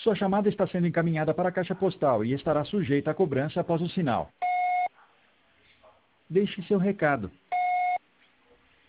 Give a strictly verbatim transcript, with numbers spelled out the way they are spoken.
Sua chamada está sendo encaminhada para a caixa postal e estará sujeita à cobrança após o sinal. Deixe seu recado.